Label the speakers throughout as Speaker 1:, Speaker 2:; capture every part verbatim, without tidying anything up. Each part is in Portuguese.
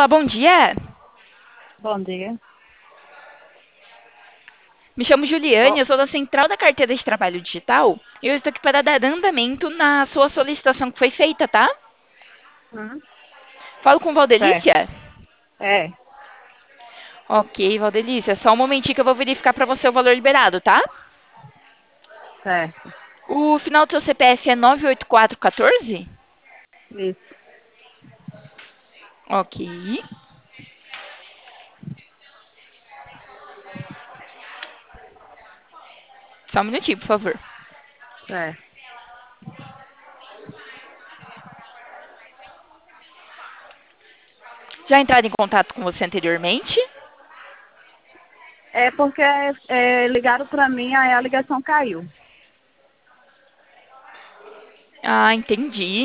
Speaker 1: Olá, bom dia.
Speaker 2: Bom dia.
Speaker 1: Me chamo Juliane,
Speaker 2: Ó,
Speaker 1: eu sou da Central da Carteira de Trabalho Digital e eu estou aqui para dar andamento na sua solicitação que foi feita, tá?
Speaker 2: hum,
Speaker 1: Falo com
Speaker 2: certo.
Speaker 1: Valdelícia?
Speaker 2: É,
Speaker 1: Ok, Valdelícia, só um momentinho que eu vou verificar para você o valor liberado, tá?
Speaker 2: certo.
Speaker 1: O final do seu C P F é nove oito quatro um quatro?
Speaker 2: Isso.
Speaker 1: Ok. Só um minutinho, por favor.
Speaker 2: Certo.
Speaker 1: Já entraram em contato com você anteriormente?
Speaker 2: É porque é, ligaram para mim, aí a ligação caiu.
Speaker 1: Ah, entendi.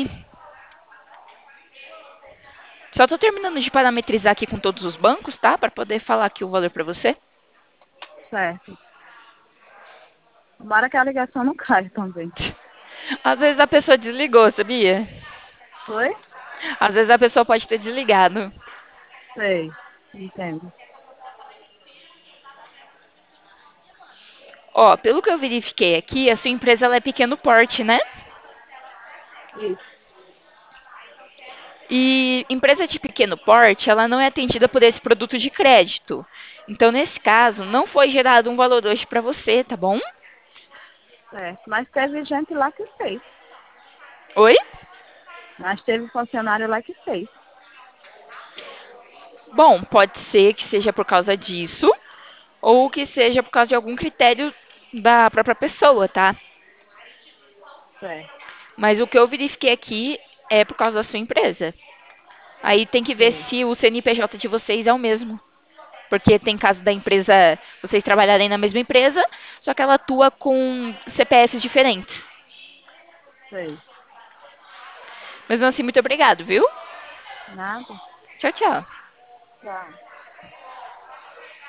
Speaker 1: Só estou terminando de parametrizar aqui com todos os bancos, tá? Para poder falar aqui o valor para você.
Speaker 2: Certo. Tomara que a ligação não caia também.
Speaker 1: Às vezes a pessoa desligou, sabia?
Speaker 2: Foi?
Speaker 1: Às vezes a pessoa pode ter desligado.
Speaker 2: Sei. Entendo.
Speaker 1: Ó, pelo que eu verifiquei aqui, a sua empresa ela é pequeno porte, né?
Speaker 2: Isso.
Speaker 1: E empresa de pequeno porte, ela não é atendida por esse produto de crédito. Então, nesse caso, não foi gerado um valor hoje para você, tá bom?
Speaker 2: Certo. Mas teve gente lá que fez.
Speaker 1: Oi?
Speaker 2: Mas teve funcionário lá que fez.
Speaker 1: Bom, pode ser que seja por causa disso, ou que seja por causa de algum critério da própria pessoa, tá?
Speaker 2: Certo.
Speaker 1: Mas o que eu verifiquei aqui é por causa da sua empresa. Aí tem que ver
Speaker 2: Sei.
Speaker 1: se o C N P J de vocês é o mesmo. Porque tem caso da empresa, vocês trabalharem na mesma empresa, só que ela atua com C P Fs diferentes.
Speaker 2: Sei.
Speaker 1: Mesmo assim, muito obrigado, viu?
Speaker 2: Nada.
Speaker 1: Tchau, tchau.
Speaker 2: Tchau.